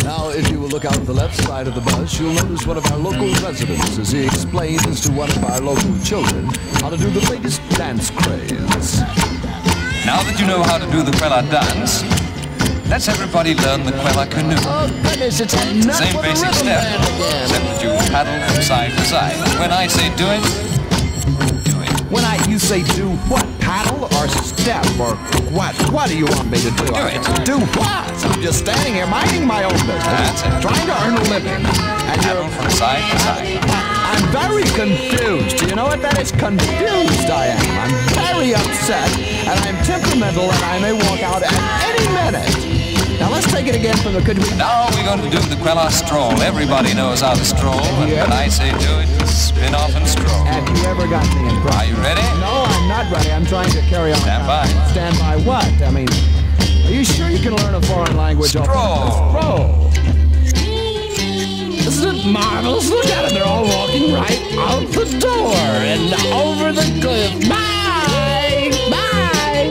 Now, if you will look out the left side of the bus, you'll notice one of our local residents as he explains to one of our local children how to do the latest dance craze. Now that you know how to do the Quella dance, let's everybody learn the Quella canoe. Oh, goodness, it's enough Same for the basic rhythm step, band again. except that you paddle from side to side. When I say do it, do it. When you say do what? Paddle or step or what? What do you want me to do? Do it. Do what? I'm just standing here minding my own business. That's it. Trying to earn a living. And Paddle from side to side. I'm very confused. Do you know what that is? Confused I am. I'm very upset, and I'm temperamental, and I may walk out at any minute. Now let's take it again from the... Could we... Now we're going to do the Quella stroll. Everybody knows how to stroll, and when I say do it, spin off and stroll. Have you ever got me in Are you ready? No, I'm not ready. I'm trying to carry on. Stand by. Stand by what? I mean, are you sure you can learn a foreign language? Stroll. Stroll. Isn't it marvelous? Look at it. They're all walking right out the door and over the cliff. Bye! Bye!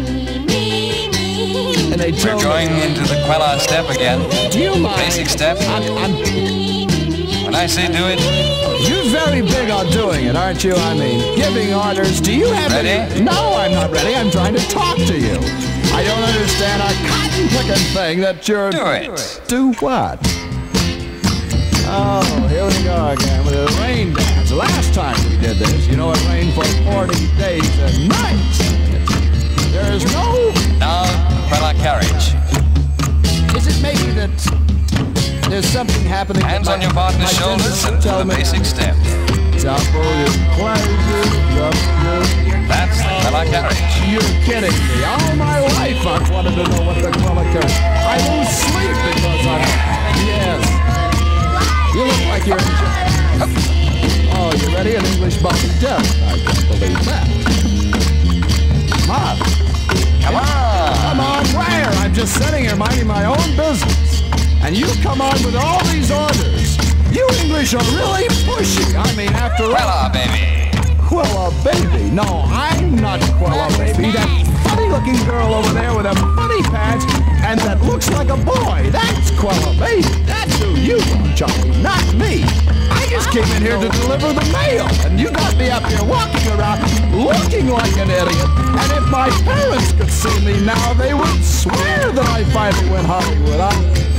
And they We're going into the Quella step again. Do you mind? Basic step. When I say do it, You're very big on doing it, aren't you? I mean, giving orders. Do you have Ready? any... No, I'm not ready. I'm trying to talk to you. I don't understand a cotton-picking thing that you're... do it. Do what? Oh, here we go again with the rain dance. Last time we did this, you know, it rained for 40 days and nights. There's no... Now, the Quella carriage. Is it maybe that there's something happening... Hands that on your partner's my shoulders gentleman and do tell the me- basic step. Double your pleasure, That's the Quella carriage. You're kidding me. All my life I've wanted to know what the Quella carriage... I lose sleep because I'm... Yes. You look like you're... Oh, you ready? An English Bobby Depp. I can't believe that. Mom. Come on. Come on, where? I'm just sitting here minding my own business. And you come on with all these orders. You English are really pushy. I mean, after all... Quella, baby. Quella baby. No, I'm not Quella baby. That funny-looking girl over there with them funny pants and that looks like a boy. That's Quella baby. That's who you are, Johnny, not me. I just came in here to deliver the mail, and you got me up here walking around looking like an idiot. And if my parents could see me now, they would swear that I finally went Hollywood.